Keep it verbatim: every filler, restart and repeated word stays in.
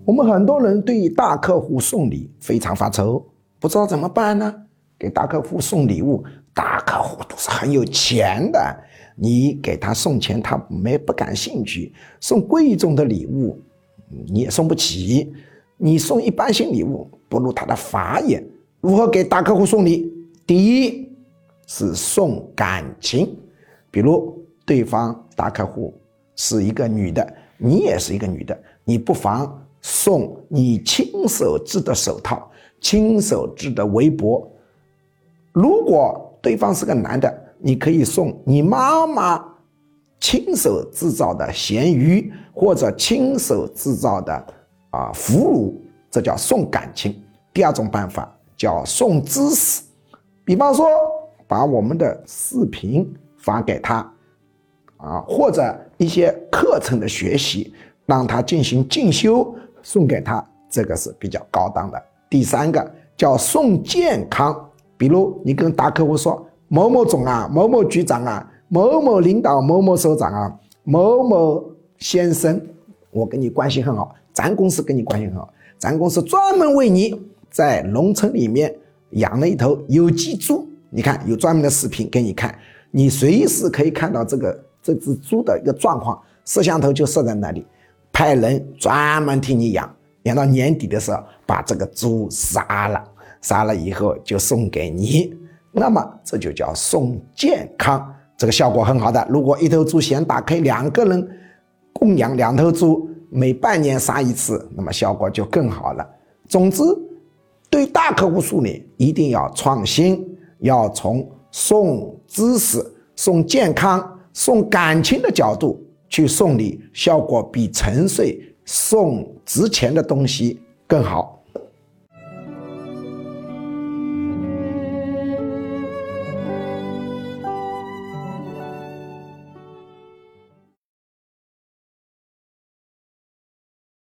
我们很多人对大客户送礼非常发愁，不知道怎么办呢？给大客户送礼物，大客户都是很有钱的，你给他送钱他没不感兴趣，送贵重的礼物你也送不起，你送一般性礼物不如他的法眼。如何给大客户送礼？第一是送感情，比如对方大客户是一个女的，你也是一个女的，你不妨送你亲手织的手套，亲手织的围脖。如果对方是个男的，你可以送你妈妈亲手制造的咸鱼，或者亲手制造的啊腐乳，这叫送感情。第二种办法叫送知识，比方说把我们的视频发给他啊，或者一些课程的学习让他进行进修，送给他，这个是比较高档的。第三个叫送健康，比如你跟大客户说，某某总啊，某某局长啊，某某领导，某某首长啊，某某先生，我跟你关系很好，咱公司跟你关系很好，咱公司专门为你在农村里面养了一头有机猪，你看有专门的视频给你看，你随时可以看到这个这只猪的一个状况，摄像头就设在那里，派人专门替你养，养到年底的时候把这个猪杀了，杀了以后就送给你，那么这就叫送健康，这个效果很好的。如果一头猪嫌大，可以两个人供养两头猪，每半年杀一次，那么效果就更好了。总之对大客户送礼一定要创新，要从送知识、送健康、送感情的角度去送礼，效果比纯粹送值钱的东西更好。